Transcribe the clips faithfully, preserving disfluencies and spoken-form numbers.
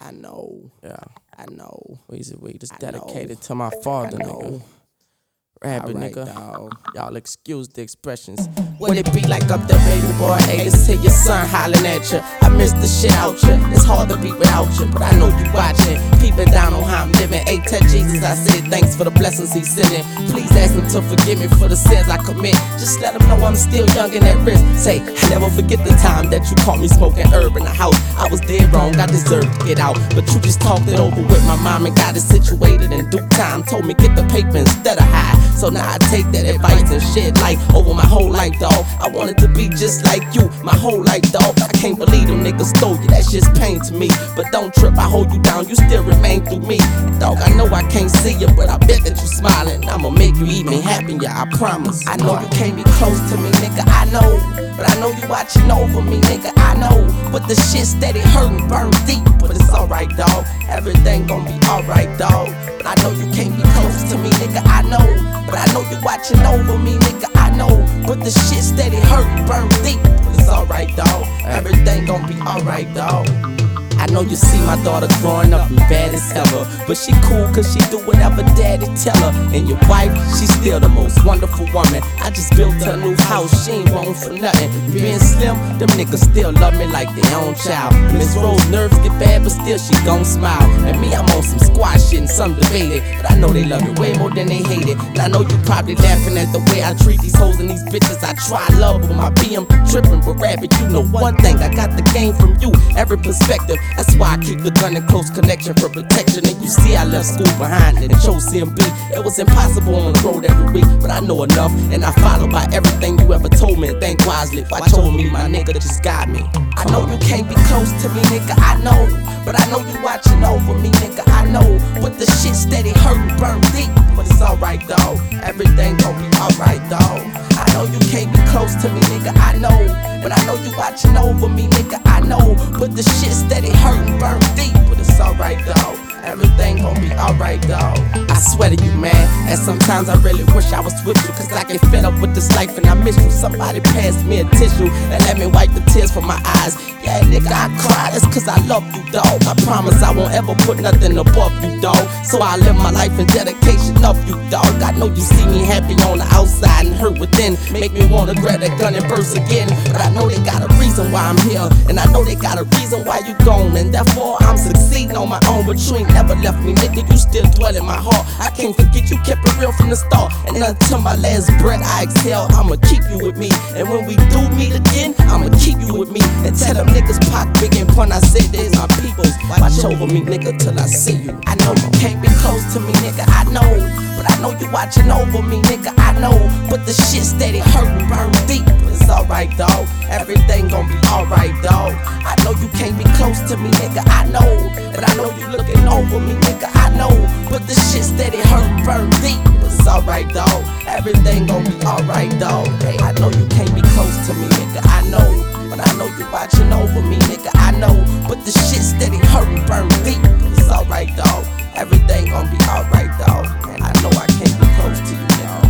I know. Yeah. I know. Weezy Week just I dedicated know. to my father, I nigga. know. Rabbit, Alright, nigga. dawg. Y'all excuse the expressions. When it be like up there, baby boy, hey, let's hear your son hollering at you. I miss the shit out you. It's hard to be without you, but I know you watching. Peeping down on how I'm living. Hey, tell Jesus I said thanks for the blessings he's sending. Please ask him to forgive me for the sins I commit. Just let him know I'm still young and at risk. Say, I never forget the time that you caught me smoking herb in the house. I was dead wrong, I deserved to get out. But you just talked it over with my mom and got it situated in due time. Told me get the paper instead of hide. So now I take that advice and shed light over my whole life, dawg. I wanted to be just like you, my whole life, dawg. I can't believe them niggas stole you, that shit's pain to me. But don't trip, I hold you down, you still remain through me. Dawg, I know I can't see you, but I bet that you smiling. I'ma make you eat me happy, yeah, I promise. I know you can't be close to me, nigga, I know. But I know you watching over me, nigga, I know. But the shit steady hurting, burn deep. But it's alright, dawg, everything gon' be alright, dawg. But I know you can't be close to me, nigga, I know. But I know you watching over me, nigga, I know. But the shit steady hurting, burn deep. But it's alright, dawg, everything gon' be alright, dawg. I know you see my daughter growing up and bad as ever, but she cool cause she do whatever daddy tell her. And your wife, she's still the most wonderful woman. I just built her a new house, she ain't wrong for nothing. Being slim, them niggas still love me like their own child. Miss Rose nerves get bad, but still she gon' smile. And me, I'm on some squash shit and some debated, but I know they love it way more than they hate it. And I know you probably laughing at the way I treat these hoes and these bitches. I try love with my B M tripping, but Rabbit, you know one thing, I got the game from you, every perspective. That's why I keep the gun in close connection for protection. And you see I left school behind and chose C M B. It was impossible on the road every week, but I know enough and I follow by everything you ever told me and think wisely. Watch over me, my nigga, just got me. I know you can't be close to me, nigga, I know. But I know you watching over me, nigga, I know. But the shit steady hurting, burn deep. But it's alright, dawg, everything gon' be alright, dawg. I know you can't be close to me, nigga, I know. But I know you watching over me, nigga, I know. But the shit steady hurting, burn deep. But it's alright, dawg, everything gon' be alright, dawg. I swear to you, man, and sometimes I really wish I was with you, cause I get fed up with this life and I miss you. Somebody pass me a tissue and let me wipe the tears from my eyes. Yeah, nigga, I cry, that's cause I love you, dawg. I promise I won't ever put nothing above you, dawg. So I live my life in dedication of you, dawg. I know you see me happy on the outside and hurt within, make me wanna grab that gun and burst again. But I know they got a reason why I'm here, and I know they got a reason why you gone, and therefore I'm succeeding on my own. But you ain't never left me, nigga, you still dwell in my heart. I can't forget you kept it real from the start, and until my last breath I exhale, I'ma keep you with me. And when we do meet again, I'ma keep you with me. And tell them niggas pop big and pun, I said there's my peoples. Watch over me, nigga, till I see you. I know you can't be close to me, nigga, I know. But I know you watching over me, nigga, I know. But the shit steady hurting, burn deep. But it's alright, dawg, everything gon' be alright, dawg. I know you can't be close to me, nigga, I know. But I know you looking over me, nigga, I know. But the shit steady hurting, burn deep. But it's alright, dawg, everything gon' be alright, dawg. Hey, I know you can't be close to me, nigga, I know. But I know you watching over me, nigga, I know. But the shit steady hurting, burn deep. But it's alright, dawg, everything gon' be alright, dawg. And I know I can't be close to you, dawg.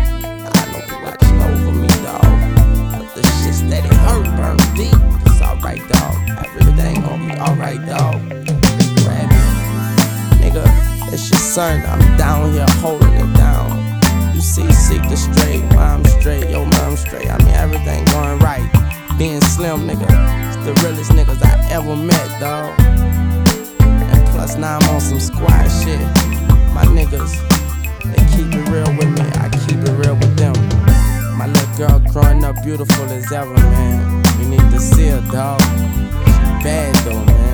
I know you watching over me, dawg. But the shit steady hurting, burn deep. But it's alright, dawg, everything gon' be alright, dawg. Nigga, it's your son, I'm down here holding it down. You see, seek the straight, mom straight, yo mom straight. I mean, everything going right. Being slim, nigga, it's the realest niggas I ever met, dawg. And plus now I'm on some squad shit. My niggas, they keep it real with me, I keep it real with them. My little girl growing up beautiful as ever, man. You need to see her, dawg. She bad though, man.